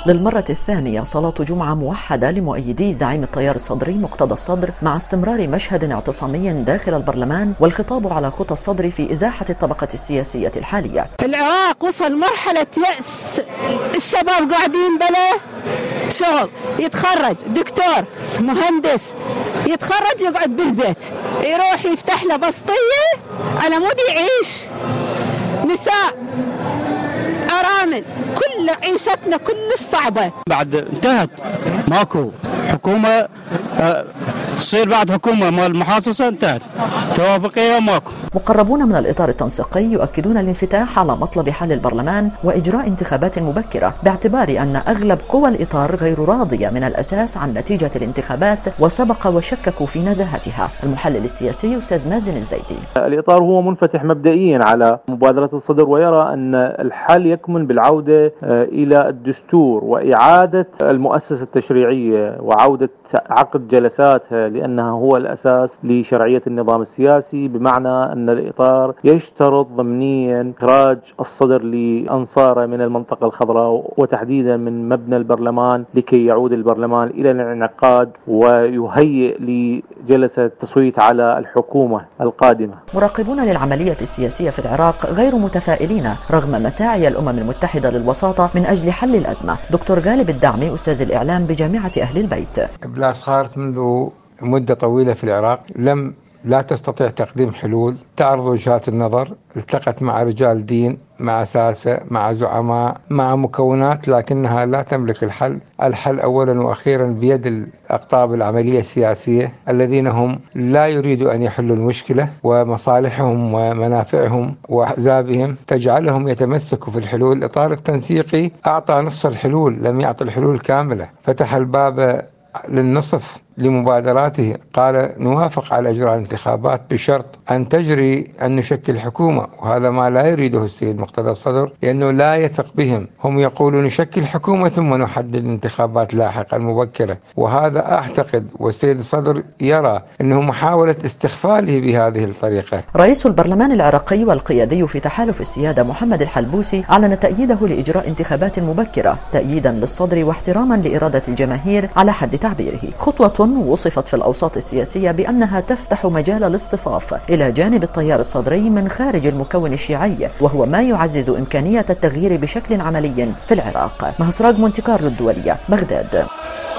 للمرة الثانية صلاة جمعة موحدة لمؤيدي زعيم التيار الصدري مقتدى الصدر مع استمرار مشهد اعتصامي داخل البرلمان والخطاب على خطى الصدر في إزاحة الطبقة السياسية الحالية. العراق وصل مرحلة يأس، الشباب قاعدين بلا شغل، يتخرج دكتور مهندس يتخرج يقعد بالبيت يروح يفتح له بسطية على مود يعيش، نساء أرامل، كل عيشتنا كلش صعبة. بعد انتهت ماكو حكومة، تصير بعد حكومة مال المحاصصة انتهت، توافقية ماكو. مقربون من الإطار التنسيقي يؤكدون الانفتاح على مطلب حل البرلمان وإجراء انتخابات مبكرة، باعتبار أن أغلب قوى الإطار غير راضية من الأساس عن نتيجة الانتخابات وسبق وشككوا في نزاهتها. المحلل السياسي أستاذ مازن الزيدي: الإطار هو منفتح مبدئيا على مبادرة الصدر، ويرى أن الحل يكمن بالعودة إلى الدستور وإعادة المؤسسة التشريعية وعودة عقد جلساتها، لأنها هو الأساس لشرعية النظام السياسي، بمعنى أن الإطار يشترط ضمنيا إخراج الصدر لأنصاره من المنطقة الخضراء وتحديدا من مبنى البرلمان لكي يعود البرلمان إلى الانعقاد ويهيئ لجلسة تصويت على الحكومة القادمة. مراقبون للعملية السياسية في العراق غير متفائلين رغم مساعي الأمم المتحدة للوساطة من أجل حل الأزمة. دكتور غالب الدعمي أستاذ الإعلام بجامعة أهل البيت: إبلاغ صارت منذ مدة طويلة في العراق، لا تستطيع تقديم حلول، تعرض وجهات النظر، التقت مع رجال دين، مع ساسة، مع زعماء، مع مكونات، لكنها لا تملك الحل. الحل أولا وأخيرا بيد الأقطاب العملية السياسية الذين هم لا يريدوا أن يحلوا المشكلة، ومصالحهم ومنافعهم وأحزابهم تجعلهم يتمسكوا في الحلول. الإطار التنسيقي أعطى نصف الحلول، لم يعطي الحلول كاملة، فتح الباب للنصف لمبادراته، قال نوافق على إجراء الانتخابات بشرط أن نشكل حكومة، وهذا ما لا يريده السيد مقتدى الصدر، لأنه لا يثق بهم. هم يقولون نشكل حكومة ثم نحدد الانتخابات لاحقا مبكرة، وهذا أعتقد والسيد الصدر يرى أنه محاولة استغفاله بهذه الطريقة. رئيس البرلمان العراقي والقيادي في تحالف السيادة محمد الحلبوسي أعلن تأييده لإجراء انتخابات مبكرة تأييدا للصدر واحتراما لإرادة الجماهير على حد تعبيره، خطوة وصفت في الأوساط السياسية بأنها تفتح مجال الاصطفاف إلى جانب التيار الصدري من خارج المكون الشيعي، وهو ما يعزز إمكانية التغيير بشكل عملي في العراق. مهسراج مونتي كارلو الدولية، بغداد.